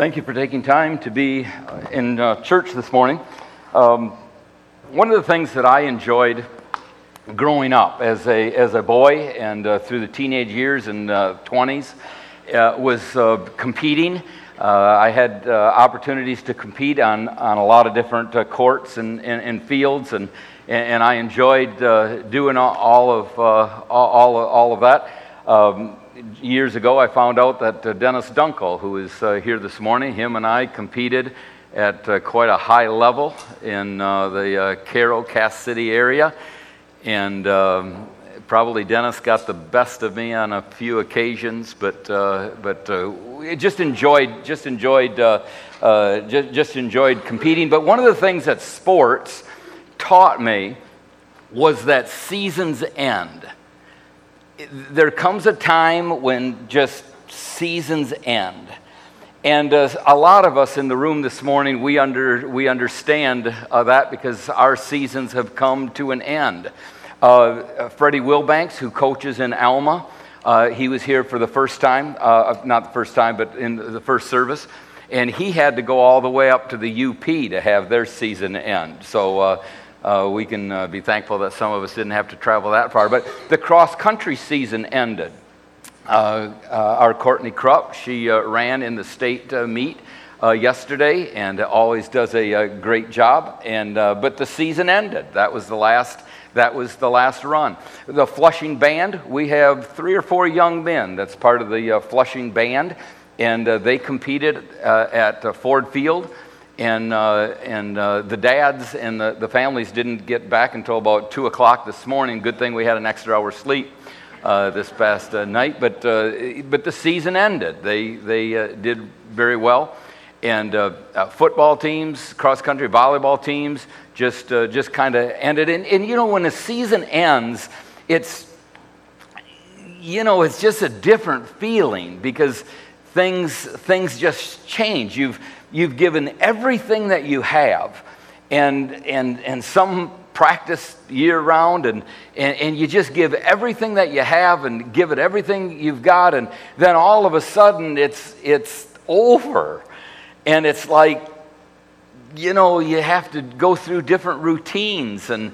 Thank you for taking time to be in church this morning. One of the things that I enjoyed growing up as a boy and through the teenage years and 20s was competing. I had opportunities to compete on a lot of different courts and fields, and I enjoyed doing all of that. Years ago, I found out that Dennis Dunkel, who is here this morning, him and I competed at quite a high level in the Cairo, Cass City area, and probably Dennis got the best of me on a few occasions, but just enjoyed competing. But one of the things that sports taught me was that seasons end. There comes a time when just seasons end. And a lot of us in the room this morning, we understand that because our seasons have come to an end. Freddie Wilbanks, who coaches in Alma, he was here for the first time, not the first time, but in the first service. And he had to go all the way up to the UP to have their season end. So we can be thankful that some of us didn't have to travel that far. But the cross-country season ended. Our Courtney Krupp, she ran in the state meet yesterday and always does a great job. And but the season ended. That was the last run. The Flushing Band, we have 3 or 4 young men that's part of the Flushing Band, and they competed at Ford Field. And the dads and the families didn't get back until about 2 o'clock this morning. Good thing we had an extra hour sleep this past night. But the season ended. They did very well. And football teams, cross-country volleyball teams just kind of ended. And you know, when the season ends, it's just a different feeling because things just change. You've given everything that you have, and some practice year-round, and you just give everything that you have and give it everything you've got, and then all of a sudden it's over, and it's like, you have to go through different routines and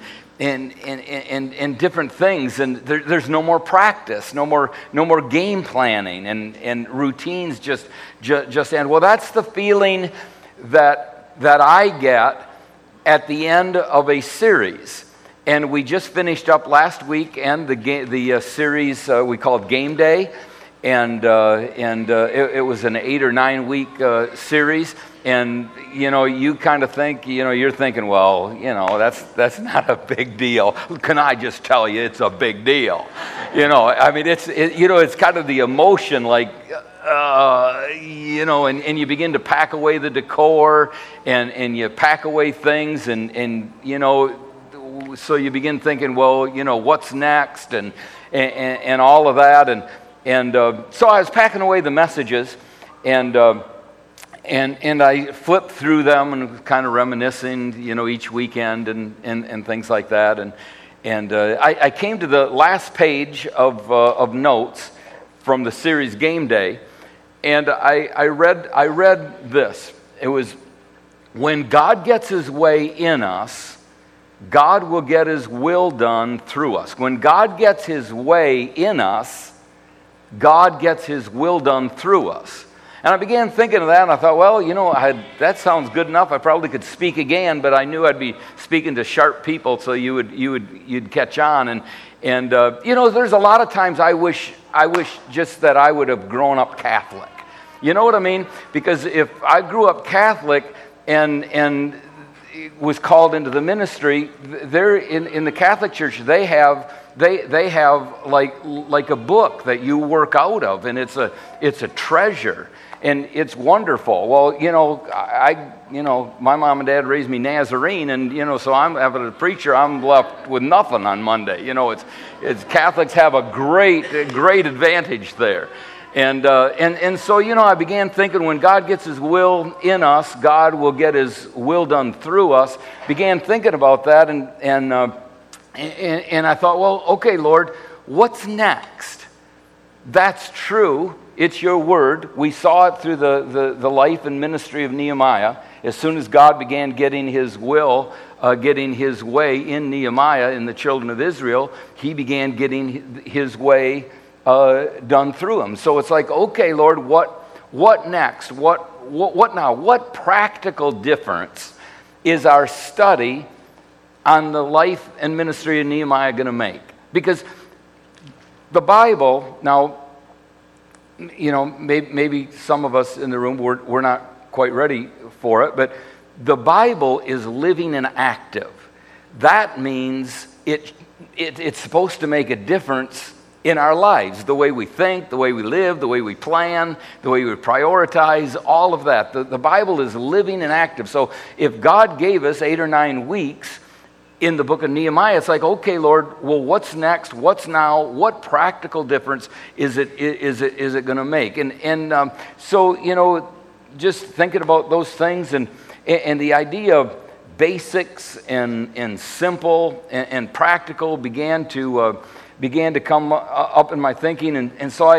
different things, and there's no more practice, no more game planning, and routines just end. Well, that's the feeling that I get at the end of a series. And we just finished up last weekend the series we called Game Day, and it was an 8 or 9 week series. And, you kind of think, you're thinking, well, that's not a big deal. Can I just tell you it's a big deal? It's kind of the emotion, like, and you begin to pack away the decor and you pack away things and so you begin thinking, well, what's next and all of that. And so I was packing away the messages and I flipped through them and kind of reminiscing, each weekend and things like that. And I came to the last page of notes from the series Game Day, and I read this. It was, when God gets his way in us, God will get his will done through us. When God gets his way in us, God gets his will done through us. And I began thinking of that, and I thought, well, that sounds good enough. I probably could speak again, but I knew I'd be speaking to sharp people, so you'd catch on. And there's a lot of times I wish just that I would have grown up Catholic. You know what I mean? Because if I grew up Catholic and was called into the ministry, there in the Catholic Church they have like a book that you work out of, and it's a treasure. And it's wonderful. Well, my mom and dad raised me Nazarene, and so I'm having a preacher. I'm left with nothing on Monday. It's Catholics have a great advantage there, and so I began thinking, when God gets his will in us, God will get his will done through us. Began thinking about that, and I thought, well, okay, Lord, what's next? That's true. It's your word. We saw it through the life and ministry of Nehemiah. As soon as God began getting his will, getting his way in Nehemiah, in the children of Israel, he began getting his way done through him. So it's like, okay, Lord, what next? What now? What practical difference is our study on the life and ministry of Nehemiah going to make? Because the Bible, now, you know, maybe some of us in the room, we're not quite ready for it, but the Bible is living and active. That means it's supposed to make a difference in our lives, the way we think, the way we live, the way we plan, the way we prioritize, all of that. The Bible is living and active. So if God gave us 8 or 9 weeks in the book of Nehemiah, it's like, okay, Lord, well, what's next? What's now? What practical difference is it going to make? And so, you know, just thinking about those things and the idea of basics and simple and practical began to come up in my thinking, and so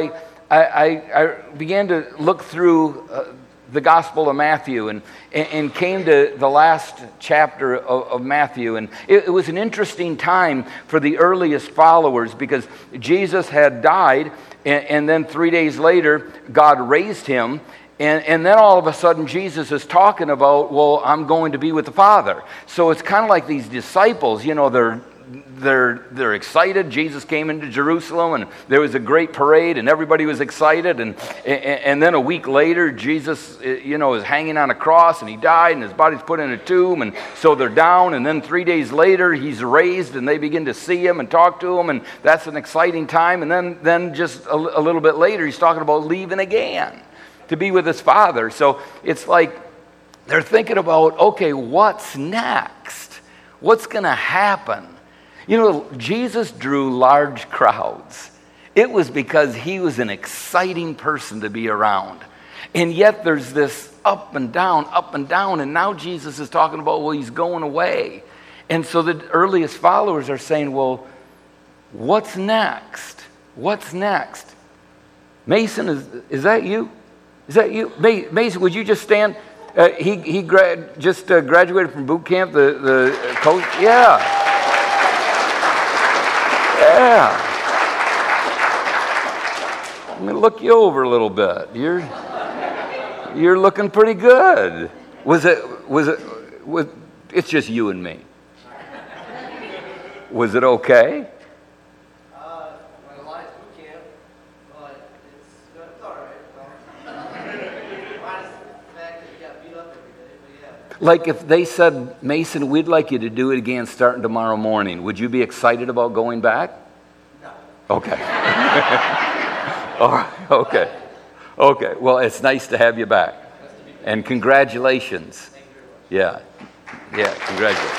I began to look through the Gospel of Matthew and came to the last chapter of Matthew, and it was an interesting time for the earliest followers because Jesus had died, and then 3 days later God raised him. And then all of a sudden Jesus is talking about, well, I'm going to be with the Father. So it's kind of like these disciples, you know, they're excited. Jesus came into Jerusalem and there was a great parade and everybody was excited. And then a week later, Jesus, you know, is hanging on a cross and he died and his body's put in a tomb. And so they're down. And then 3 days later, he's raised and they begin to see him and talk to him. And that's an exciting time. And then just a little bit later, he's talking about leaving again to be with his Father. So it's like they're thinking about, okay, what's next? What's going to happen? You know, Jesus drew large crowds. It was because he was an exciting person to be around. And yet there's this up and down, and now Jesus is talking about, well, he's going away. And so the earliest followers are saying, well, what's next? What's next? Mason, is that you? Is that you? Mason, would you just stand? He just graduated from boot camp, the coach. Yeah. Yeah. Let me look you over a little bit. You're looking pretty good. It's just you and me. Was it okay? Like if they said, Mason, we'd like you to do it again starting tomorrow morning, would you be excited about going back? No. Okay. All right. Okay. Okay. Well, it's nice to have you back. And congratulations. Yeah. Yeah, congratulations.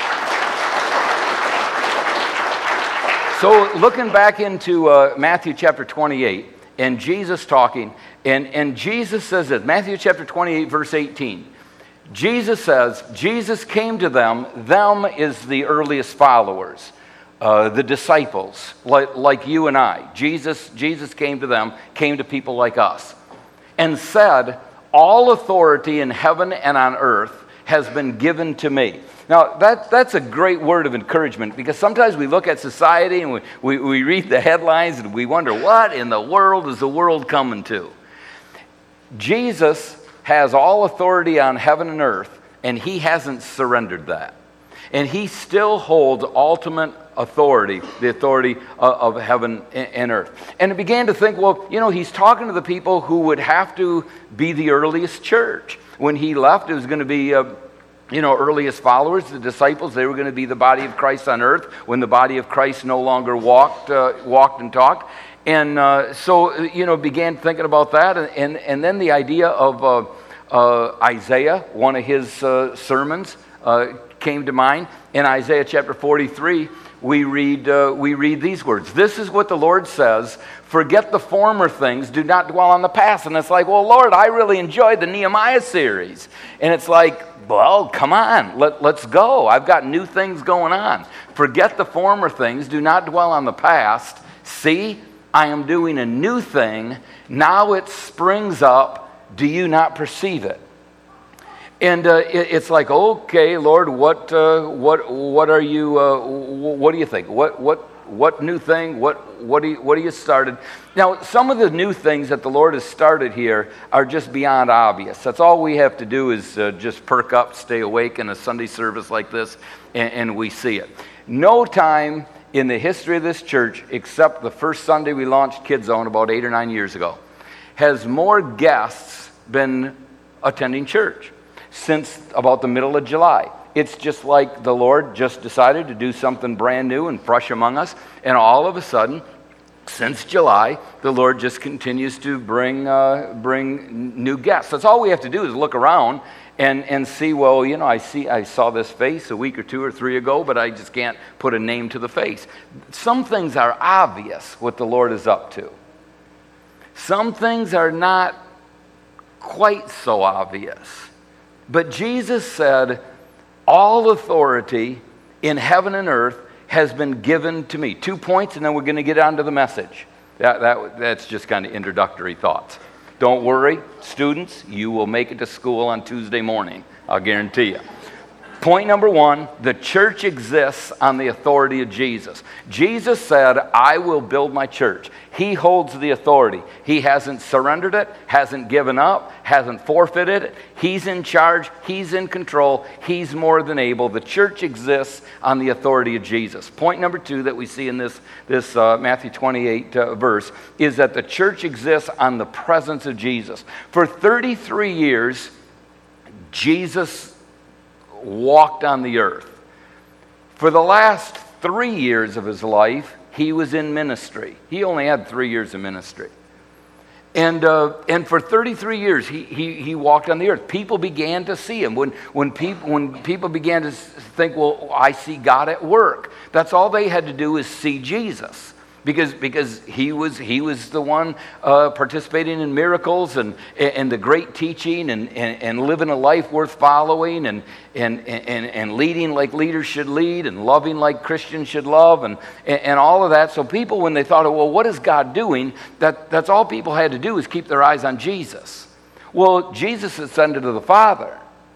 So looking back into Matthew chapter 28, and Jesus talking, and Jesus says this, Matthew chapter 28, verse 18. Jesus says, Jesus came to them is the earliest followers, the disciples, like you and I. Jesus came to them, came to people like us, and said, all authority in heaven and on earth has been given to me. Now, that's a great word of encouragement, because sometimes we look at society and we read the headlines and we wonder, what in the world is the world coming to? Jesus has all authority on heaven and earth, and he hasn't surrendered that. And he still holds ultimate authority, the authority of heaven and earth. And I began to think, well, you know, he's talking to the people who would have to be the earliest church. When he left, it was going to be, earliest followers, the disciples. They were going to be the body of Christ on earth when the body of Christ no longer walked and talked. And began thinking about that. And then the idea of Isaiah, one of his sermons, came to mind. In Isaiah chapter 43, we read these words. This is what the Lord says, forget the former things, do not dwell on the past. And it's like, well, Lord, I really enjoyed the Nehemiah series. And it's like, well, come on, let's go. I've got new things going on. Forget the former things, do not dwell on the past. See, I am doing a new thing. Now it springs up. Do you not perceive it? And it's like, okay, Lord, what are you? What do you think? What new thing? What do you started? Now, some of the new things that the Lord has started here are just beyond obvious. That's all we have to do is just perk up, stay awake in a Sunday service like this, and we see it. No time in the history of this church, except the first Sunday we launched Kids Zone about 8 or 9 years ago, has more guests been attending church since about the middle of July. It's just like the Lord just decided to do something brand new and fresh among us, and all of a sudden, since July, the Lord just continues to bring new guests. That's all we have to do is look around and see, well, you know, I saw this face a week or 2 or 3 ago, but I just can't put a name to the face. Some things are obvious what the Lord is up to. Some things are not quite so obvious. But Jesus said, all authority in heaven and earth has been given to me. 2 points, and then we're going to get on to the message. That's just kind of introductory thoughts. Don't worry, students, you will make it to school on Tuesday morning. I'll guarantee you. Point number 1, the church exists on the authority of Jesus. Jesus said, I will build my church. He holds the authority. He hasn't surrendered it, hasn't given up, hasn't forfeited it. He's in charge. He's in control. He's more than able. The church exists on the authority of Jesus. Point number 2 that we see in this Matthew 28 verse is that the church exists on the presence of Jesus. For 33 years, Jesus walked on the earth. For the last 3 years of his life, he was in ministry. He only had 3 years of ministry. And for 33 years, he walked on the earth. People began to see him. When people began to think, well, I see God at work. That's all they had to do is see Jesus. Because he was the one participating in miracles and the great teaching and living a life worth following and leading like leaders should lead and loving like Christians should love and all of that. So people, when they thought, well, what is God doing? That's all people had to do is keep their eyes on Jesus. Well, Jesus ascended to the Father.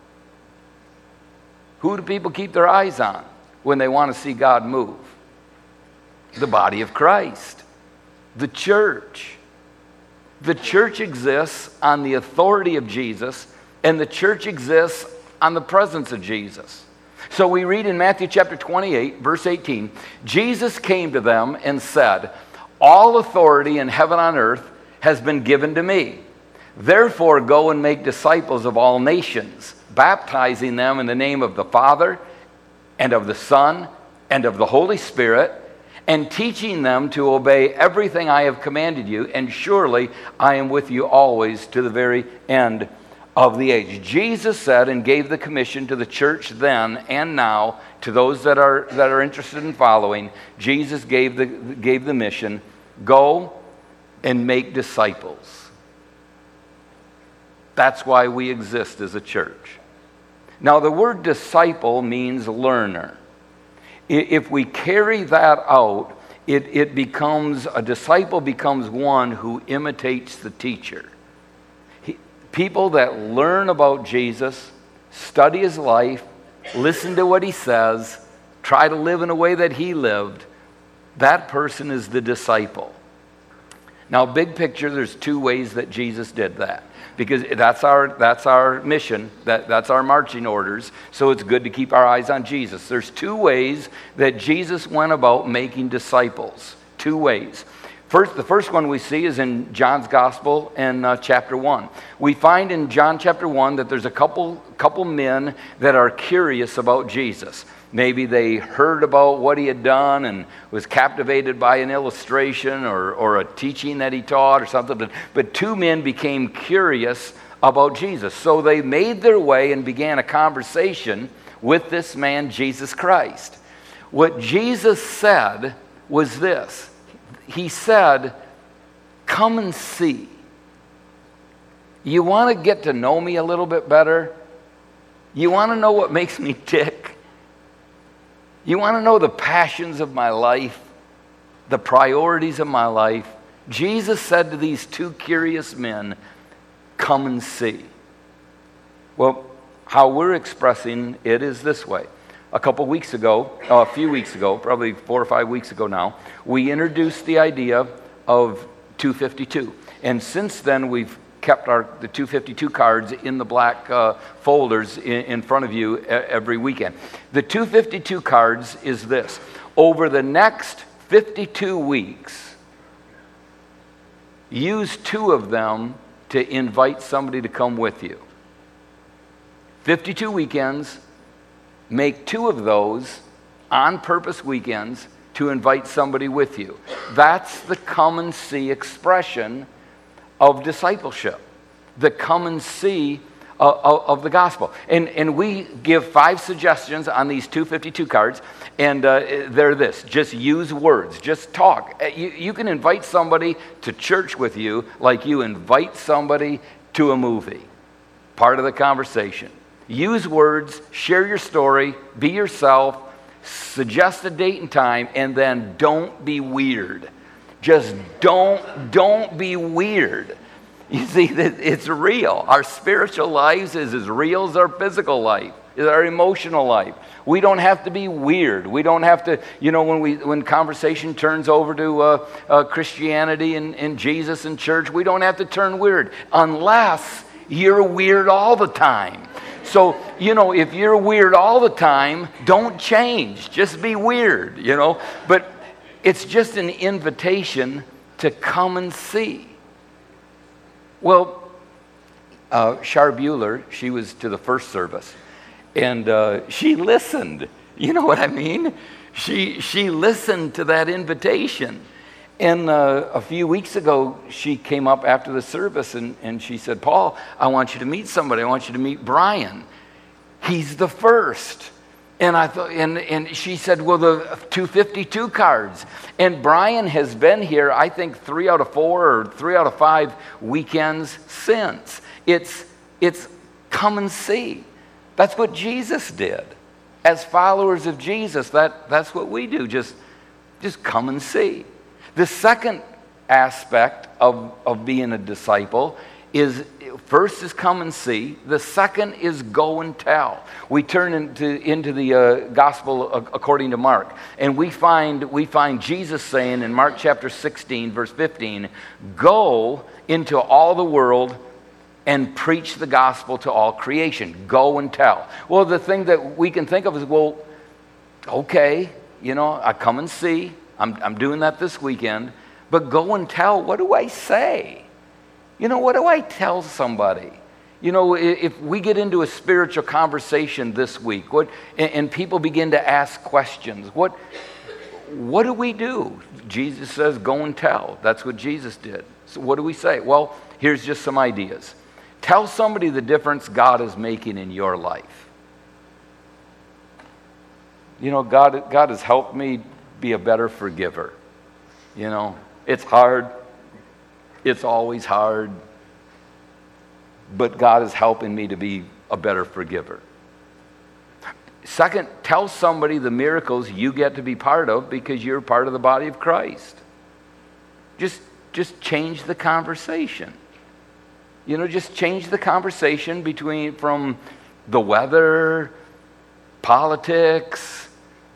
Who do people keep their eyes on when they want to see God move? The body of Christ, the church. The church exists on the authority of Jesus, and the church exists on the presence of Jesus. So we read in Matthew chapter 28, verse 18, Jesus came to them and said, all authority in heaven and on earth has been given to me. Therefore, go and make disciples of all nations, baptizing them in the name of the Father and of the Son and of the Holy Spirit, and teaching them to obey everything I have commanded you, and surely I am with you always to the very end of the age. Jesus said and gave the commission to the church then and now to those that are interested in following. Jesus gave the mission, go and make disciples. That's why we exist as a church. Now, the word disciple means learner. If we carry that out, it becomes, a disciple becomes one who imitates the teacher. People that learn about Jesus, study his life, listen to what he says, try to live in a way that he lived, that person is the disciple. Now, big picture, there's 2 ways that Jesus did that. Because that's our mission, that's our marching orders, so it's good to keep our eyes on Jesus. There's 2 ways that Jesus went about making disciples. 2 ways. The first one we see is in John's Gospel in chapter 1. We find in John chapter 1 that there's a couple men that are curious about Jesus. Maybe they heard about what he had done and was captivated by an illustration or a teaching that he taught or something. But 2 men became curious about Jesus. So they made their way and began a conversation with this man, Jesus Christ. What Jesus said was this. He said, come and see. You want to get to know me a little bit better? You want to know what makes me tick? You want to know the passions of my life, the priorities of my life? Jesus said to these two curious men, "Come and see." Well, how we're expressing it is this way. A few weeks ago, probably 4 or 5 weeks ago now, we introduced the idea of 252. And since then, we've kept the 252 cards in the black folders in front of you every weekend. The 252 cards is this. Over the next 52 weeks, use 2 of them to invite somebody to come with you. 52 weekends, make 2 of those on purpose weekends to invite somebody with you. That's the come and see expression of discipleship, the come and see of the gospel. And we give 5 suggestions on these 252 cards, and they're this: just use words, just talk. You can invite somebody to church with you like you invite somebody to a movie. Part of the conversation. Use words, share your story, be yourself, suggest a date and time, and then don't be weird. Just don't be weird. You see, it's real. Our spiritual lives is as real as our physical life, is our emotional life. We don't have to be weird. We don't have to, when conversation turns over to Christianity and Jesus and church, we don't have to turn weird unless you're weird all the time. So, if you're weird all the time, don't change. Just be weird, But it's just an invitation to come and see. Well, Char Bueller, she was to the first service, and she listened. You know what I mean? She listened to that invitation. And a few weeks ago, she came up after the service and she said, "Paul, I want you to meet somebody. I want you to meet Brian. He's the first." And I thought, and she said, "Well, the 252 cards." And Brian has been here, I think, 3 out of 4 or 3 out of 5 weekends since. It's come and see. That's what Jesus did. As followers of Jesus, that's what we do. Just come and see. The second aspect of being a disciple is, first is come and see. The second is go and tell. We turn into the gospel according to Mark, and we find Jesus saying in Mark chapter 16, verse 15, "Go into all the world and preach the gospel to all creation." Go and tell. Well, the thing that we can think of is, well, okay, I come and see. I'm doing that this weekend, but go and tell. What do I say? What do I tell somebody? If we get into a spiritual conversation this week, and people begin to ask questions, what do we do? Jesus says, go and tell. That's what Jesus did. So what do we say? Well, here's just some ideas. Tell somebody the difference God is making in your life. God has helped me be a better forgiver. It's hard. It's always hard. But God is helping me to be a better forgiver. Second, tell somebody the miracles you get to be part of because you're part of the body of Christ. Just change the conversation. Just change the conversation from the weather, politics,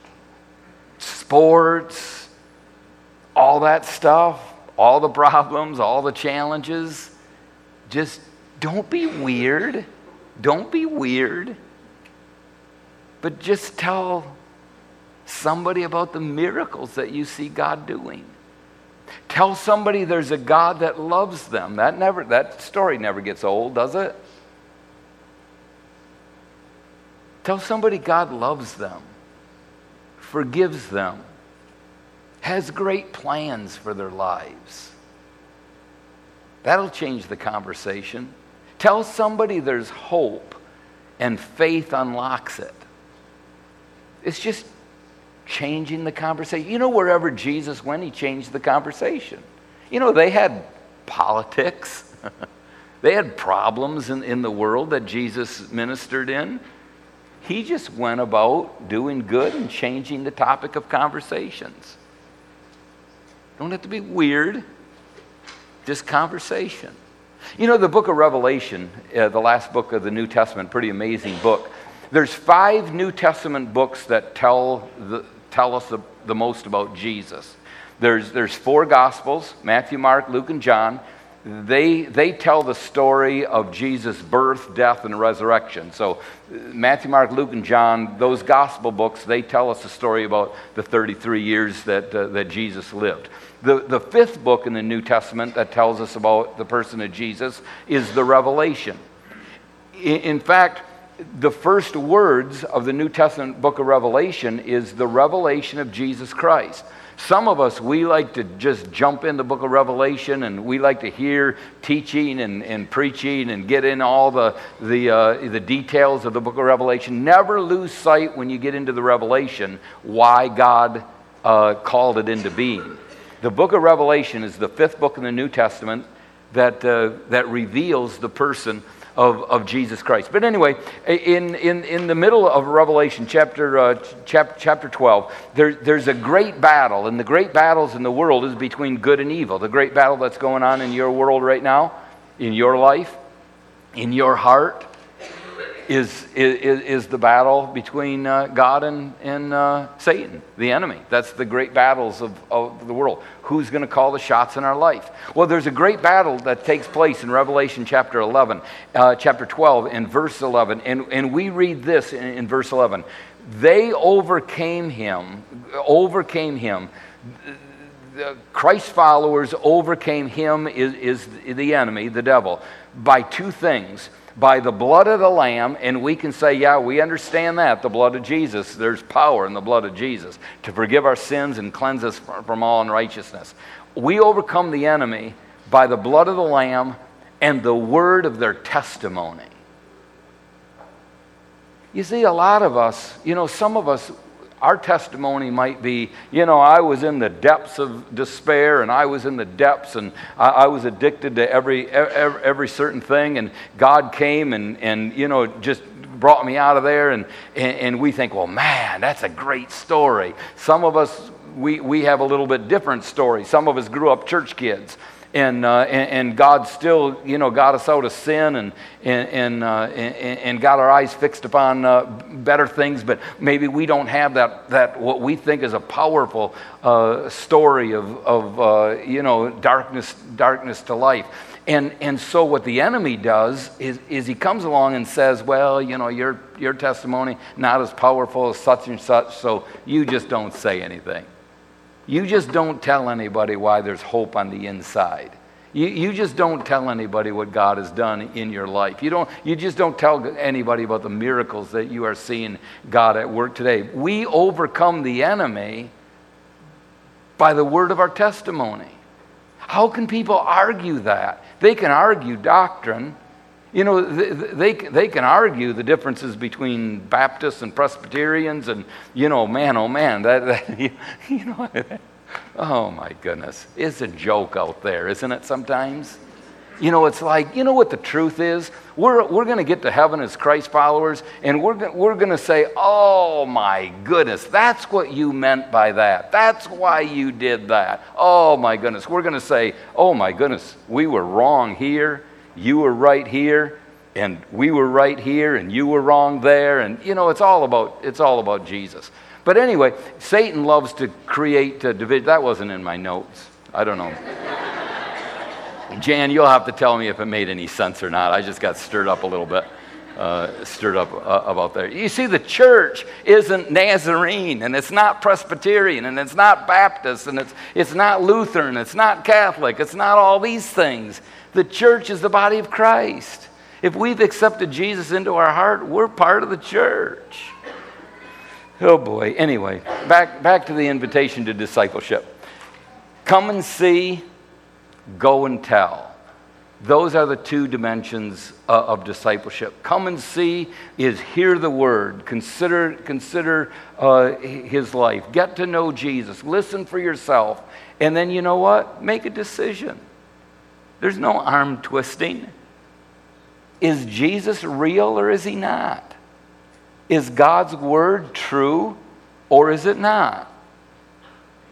sports, all that stuff, all the problems, all the challenges. Just don't be weird. Don't be weird. But just tell somebody about the miracles that you see God doing. Tell somebody there's a God that loves them. That story never gets old, does it? Tell somebody God loves them, forgives them, has great plans for their lives. That'll change the conversation. Tell somebody there's hope and faith unlocks it. It's just changing the conversation. Wherever Jesus went, he changed the conversation. They had politics. They had problems in the world that Jesus ministered in. He just went about doing good and changing the topic of conversations. Don't have to be weird. Just conversation. You know, the book of Revelation, the last book of the New Testament, pretty amazing book. There's 5 New Testament books that tell us the most about Jesus. There's 4 Gospels, Matthew, Mark, Luke, and John. They tell the story of Jesus' birth, death, and resurrection. So Matthew, Mark, Luke, and John, those gospel books, they tell us the story about the 33 years that Jesus lived. The 5th book in the New Testament that tells us about the person of Jesus is the Revelation. In fact, the first words of the New Testament book of Revelation is the revelation of Jesus Christ. Some of us, we like to just jump in the book of Revelation, and we like to hear teaching and preaching and get in all the details of the book of Revelation. Never lose sight when you get into the Revelation why God called it into being. The book of Revelation is the 5th book in the New Testament that reveals the person of Jesus Christ. But anyway, in the middle of Revelation chapter 12, there's a great battle, and the great battles in the world is between good and evil. The great battle that's going on in your world right now, in your life, in your heart, is the battle between God and Satan, the enemy. That's the great battles of the world. Who's going to call the shots in our life? Well, there's a great battle that takes place in Revelation chapter 12 and verse 11. And we read this in verse 11. They overcame him. Christ's followers overcame him, is the enemy, the devil, by 2 things. By the blood of the Lamb, and we can say, yeah, we understand that, the blood of Jesus, there's power in the blood of Jesus to forgive our sins and cleanse us from all unrighteousness. We overcome the enemy by the blood of the Lamb and the word of their testimony. You see, a lot of us, some of us, our testimony might be, I was in the depths of despair, and I was in the depths, and I was addicted to every certain thing, and God came and just brought me out of there, and we think, well, man, that's a great story. Some of us, we have a little bit different story. Some of us grew up church kids. And God still, got us out of sin and got our eyes fixed upon better things. But maybe we don't have that what we think is a powerful story of darkness to life. And so what the enemy does is he comes along and says, well, your testimony not as powerful as such and such, so you just don't say anything. You just don't tell anybody why there's hope on the inside. You just don't tell anybody what God has done in your life. You just don't tell anybody about the miracles that you are seeing God at work today. We overcome the enemy by the word of our testimony. How can people argue that? They can argue doctrine. They can argue the differences between Baptists and Presbyterians, and man, oh man, oh my goodness, it's a joke out there, isn't it? Sometimes, it's like, what the truth is. We're going to get to heaven as Christ followers, and we're going to say, oh my goodness, that's what you meant by that. That's why you did that. Oh my goodness, we're going to say, oh my goodness, we were wrong here. You were right here, and we were right here, and you were wrong there, and it's all about Jesus. But anyway, Satan loves to create division. That wasn't in my notes. I don't know. Jan, you'll have to tell me if it made any sense or not. I just got stirred up a little bit. About there. You see, the church isn't Nazarene, and it's not Presbyterian, and it's not Baptist, and it's not Lutheran, it's not Catholic, it's not all these things. The church is the body of Christ. If we've accepted Jesus into our heart, we're part of the church. Oh boy. Anyway, back to the invitation to discipleship. Come and see, go and tell. Those are the 2 dimensions of discipleship. Come and see is hear the word, consider his life, get to know Jesus, listen for yourself, and then you know what? Make a decision. There's no arm twisting. Is Jesus real or is he not? Is God's word true or is it not?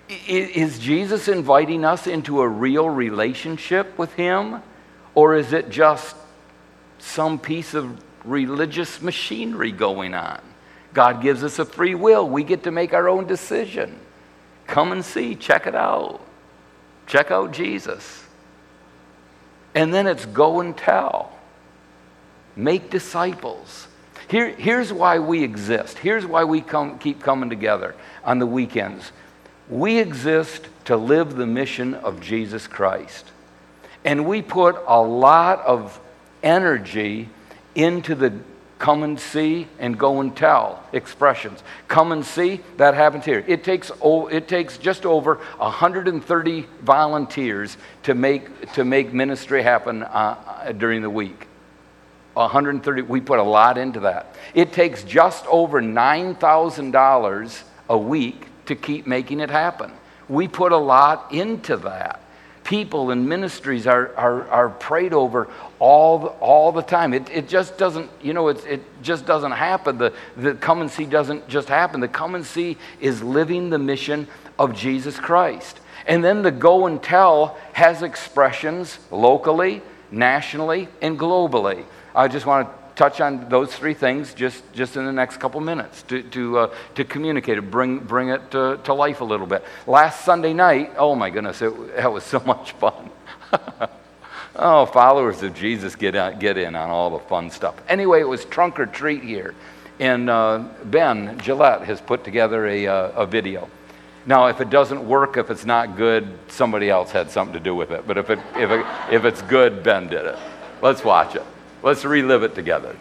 Is Jesus inviting us into a real relationship with him? Or is it just some piece of religious machinery going on? God gives us a free will. We get to make our own decision. Come and see. Check it out. Check out Jesus. And then it's go and tell. Make disciples. Here's why we exist. Here's why we keep coming together on the weekends. We exist to live the mission of Jesus Christ. And we put a lot of energy into the come and see and go and tell expressions. Come and see, that happens here. It takes just over 130 volunteers to make ministry happen during the week. 130, we put a lot into that. It takes just over $9,000 a week to keep making it happen. We put a lot into that. People and ministries are prayed over all the time. It just doesn't, it just doesn't happen. The come and see doesn't just happen. The come and see is living the mission of Jesus Christ. And then the go and tell has expressions locally, nationally, and globally. I just want to touch on those three things just in the next couple minutes to communicate it, bring it to life a little bit. Last Sunday night, oh my goodness, that was so much fun. Oh, followers of Jesus get in on all the fun stuff. Anyway, it was trunk or treat here, and Ben Gillette has put together a video. Now, if it doesn't work, if it's not good, somebody else had something to do with it. But if it's good, Ben did it. Let's watch it. Let's relive it together.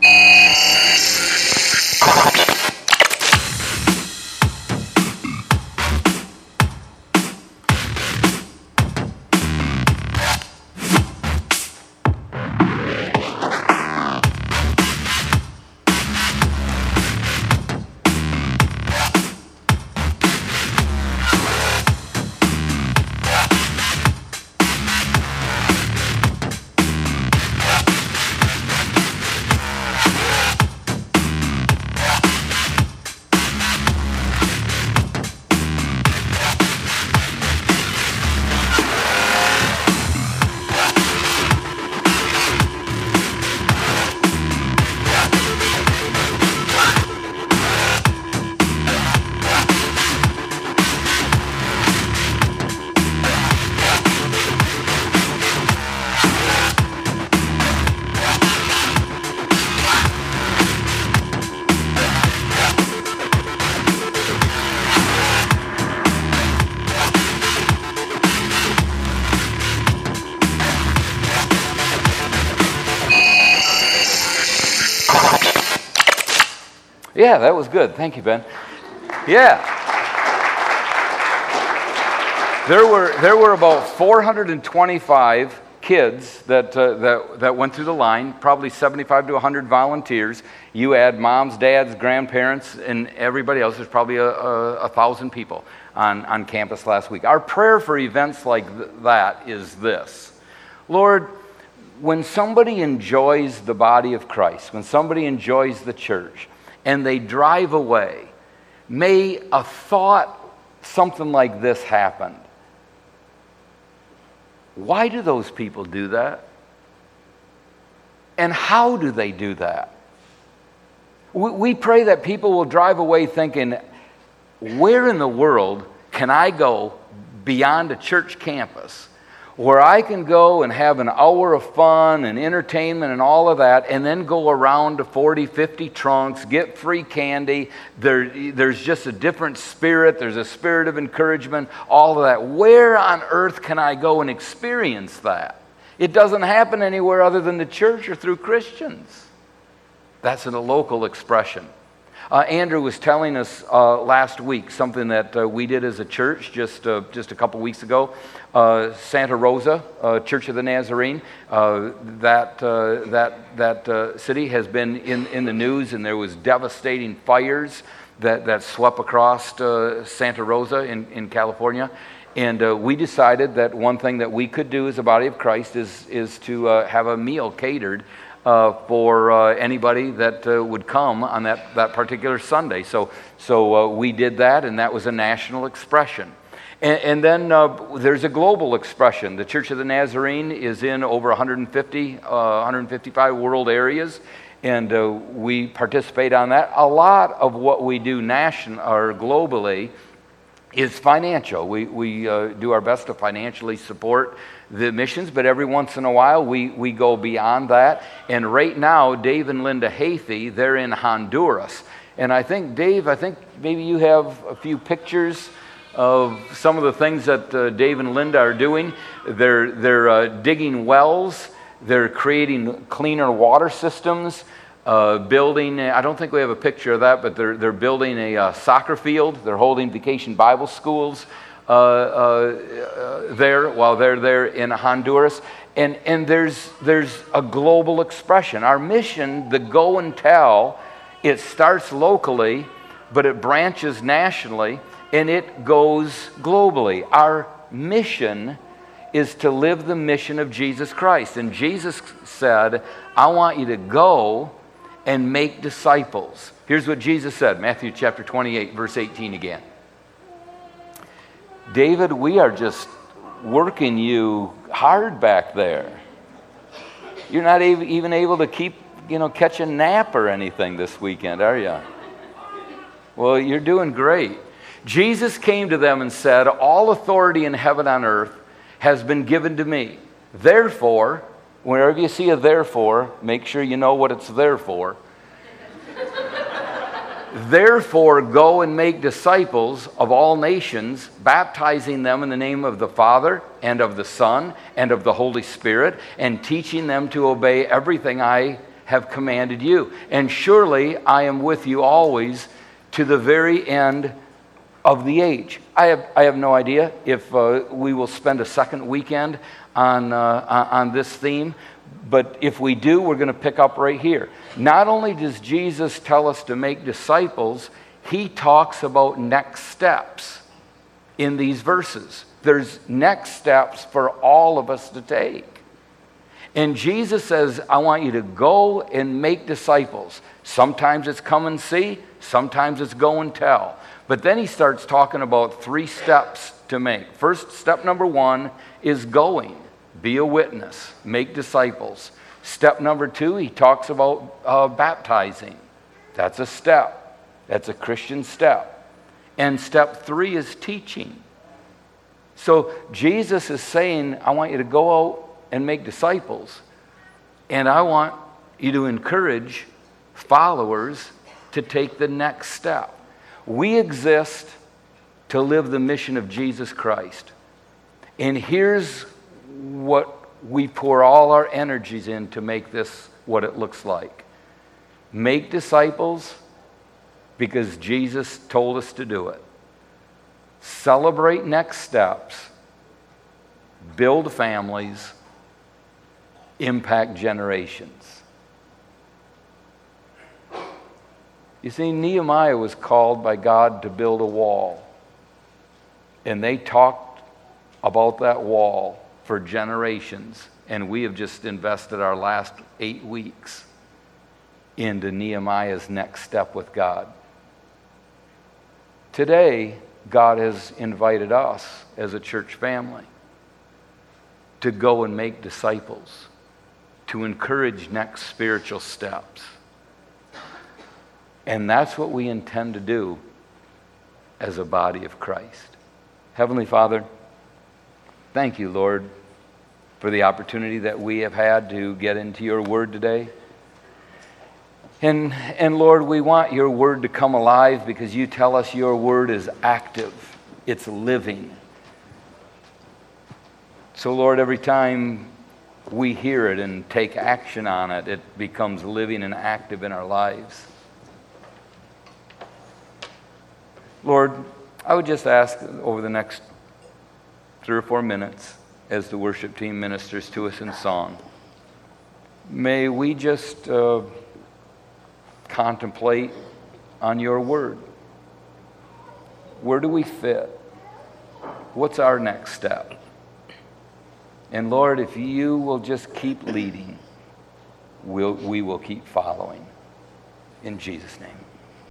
Yeah, that was good. Thank you, Ben. Yeah. There were about 425 kids that went through the line, probably 75 to 100 volunteers. You add moms, dads, grandparents, and everybody else. There's probably 1,000 people on campus last week. Our prayer for events like that is this: Lord, when somebody enjoys the body of Christ, when somebody enjoys the church, and they drive away, may a thought, something like this happen. Why do those people do that? And how do they do that? We pray that people will drive away thinking, where in the world can I go beyond a church campus where I can go and have an hour of fun and entertainment and all of that, and then go around to 40, 50 trunks, get free candy. There's just a different spirit. There's a spirit of encouragement, all of that. Where on earth can I go and experience that? It doesn't happen anywhere other than the church or through Christians. That's a local expression. Andrew was telling us last week something that we did as a church just a couple weeks ago. Santa Rosa, Church of the Nazarene, that city has been in the news, and there was devastating fires that swept across Santa Rosa in California. And we decided that one thing that we could do as a body of Christ is to have a meal catered for anybody that would come on that particular Sunday. So we did that, and that was a national expression. And then there's a global expression. The Church of the Nazarene is in over 155 world areas, and we participate on that. A lot of what we do or globally is financial. We do our best to financially support the missions, but every once in a while we go beyond that. And right now, Dave and Linda Hathey, they're in Honduras. And I think, Dave, maybe you have a few pictures of some of the things that Dave and Linda are doing. They're digging wells. They're creating cleaner water systems. Building, I don't think we have a picture of that, but they're building a soccer field. They're holding vacation Bible schools there while they're there in Honduras. And there's a global expression. Our mission, the Go and Tell, it starts locally, but it branches nationally, and it goes globally. Our mission is to live the mission of Jesus Christ. And Jesus said, I want you to go and make disciples. Here's what Jesus said, Matthew chapter 28, verse 18 again. David, we are just working you hard back there. You're not even able to catch a nap or anything this weekend, are you? Well, you're doing great. Jesus came to them and said, all authority in heaven and earth has been given to me. Therefore, wherever you see a therefore, make sure you know what it's there for. Therefore, go and make disciples of all nations, baptizing them in the name of the Father and of the Son and of the Holy Spirit, and teaching them to obey everything I have commanded you. And surely I am with you always to the very end of the age. I have no idea if we will spend a second weekend on this theme, but if we do, we're going to pick up right here. Not only does Jesus tell us to make disciples, he talks about next steps in these verses. There's next steps for all of us to take. And Jesus says, I want you to go and make disciples. Sometimes it's come and see, sometimes it's go and tell. But then he starts talking about 3 steps to make. First, step number 1 is going. Be a witness. Make disciples. Step number 2, he talks about baptizing. That's a step. That's a Christian step. And step 3 is teaching. So Jesus is saying, I want you to go out and make disciples. And I want you to encourage followers to take the next step. We exist to live the mission of Jesus Christ. And here's what we pour all our energies in to make this what it looks like. Make disciples because Jesus told us to do it. Celebrate next steps. Build families. Impact generations. You see, Nehemiah was called by God to build a wall. And they talked about that wall for generations. And we have just invested our last 8 weeks into Nehemiah's next step with God. Today, God has invited us as a church family to go and make disciples, to encourage next spiritual steps. And that's what we intend to do as a body of Christ. Heavenly Father, thank you, Lord, for the opportunity that we have had to get into your word today. And Lord, we want your word to come alive because you tell us your word is active. It's living. So Lord, every time we hear it and take action on it, it becomes living and active in our lives. Lord, I would just ask over the next 3 or 4 minutes as the worship team ministers to us in song, may we just contemplate on your word. Where do we fit? What's our next step? And Lord, if you will just keep leading, we will keep following. In Jesus' name.